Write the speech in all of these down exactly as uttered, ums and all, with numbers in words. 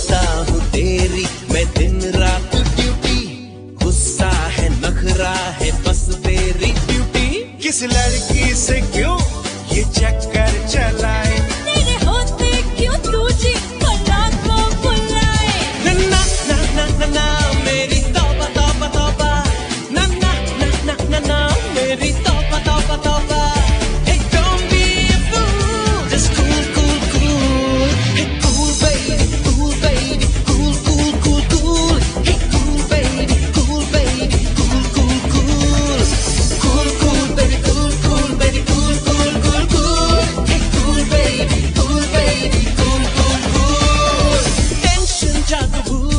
करता हूँ तेरी मैं दिन रात ड्यूटी, गुस्सा है नखरा है बस तेरी ड्यूटी। किस लड़की से क्यों ये चक्कर चलाए, तेरे होते क्यों तुझे भला को बुलाए। ना ना ना ना ना मेरी तौबा तौबा तौबा, ना ना ना ना ना ना मेरी तौबा तौबा तौबा। Hey don't be a fool, just cool cool cool. Hey cool baby, cool baby, cool cool cool cool. Hey cool baby, cool baby, cool cool cool. Cool cool baby, cool cool baby, cool cool cool cool. Hey cool baby, cool baby, cool cool cool. Tension जादू भूल।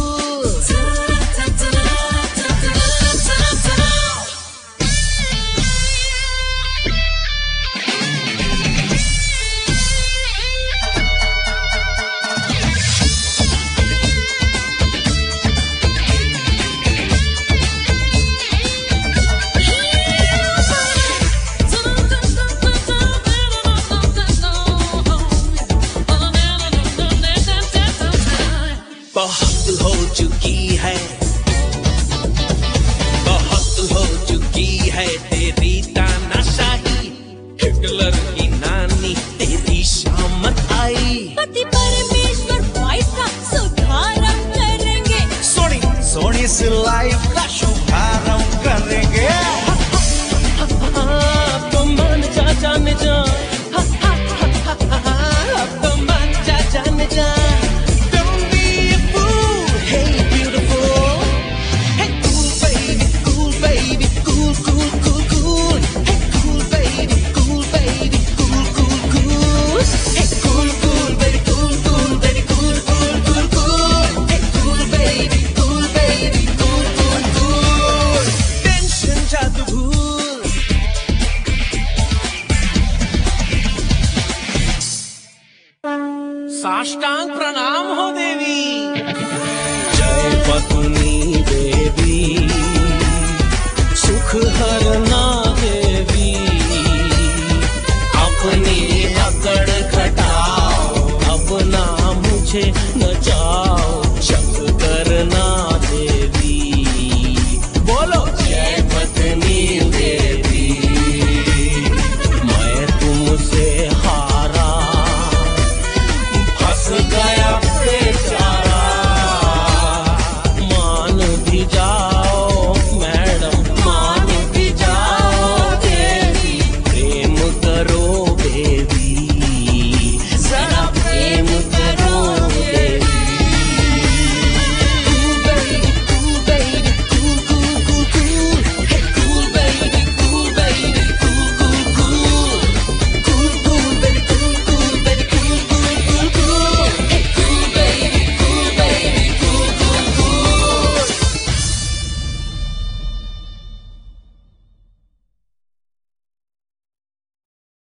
बहुत हो चुकी है, बहुत हो चुकी है तेरी तानाशाही। हिटलर की नानी तेरी शामत आई। पति परमेश्वर वाइफ का सुधार हम करेंगे, सोनी सोनी सी लाइफ का शुभारंभ करेंगे। अब तो मान जा जान जा, अब तो मान जा जान जा। Don't be a fool, hey beautiful. Hey cool baby, cool baby, cool cool cool cool. Hey cool baby, cool baby, cool cool cool. Hey cool cool baby, cool cool baby, cool cool cool cool. Hey cool baby, cool baby, cool cool cool. Tension जादू भूल। साष्टांग प्रणाम हो देवी। जय पत्नी देवी, सुख हरना देवी। अपनी अकड़ घटाओ, अब ना मुझे